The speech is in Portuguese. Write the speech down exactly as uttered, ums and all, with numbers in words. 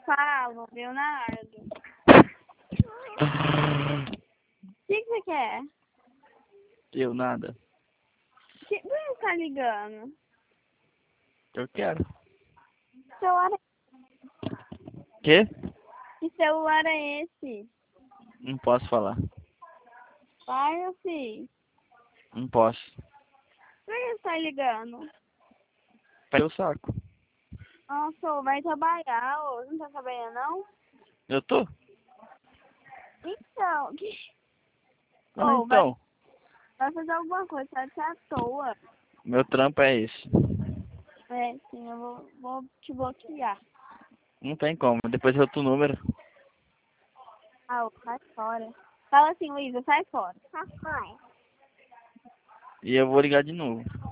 Fala, Leonardo. O que, que você quer? Eu nada. Que, por que você tá ligando? Eu quero. Que celular é, Quê? que celular é esse? Não posso falar. Vai, meu filho. Não posso. Por que você tá ligando? Pega o saco. Nossa, ô, vai trabalhar, ô. Você não tá trabalhando, não? Eu tô? Então, que... Ah, Ô, vai, então. vai fazer alguma coisa, vai ser à toa. Meu trampo é esse. É, sim, eu vou, vou te bloquear. Não tem como. Depois é outro número. Ah, ô, sai fora. Fala assim, Luísa, sai fora. Sai fora. E eu vou ligar de novo.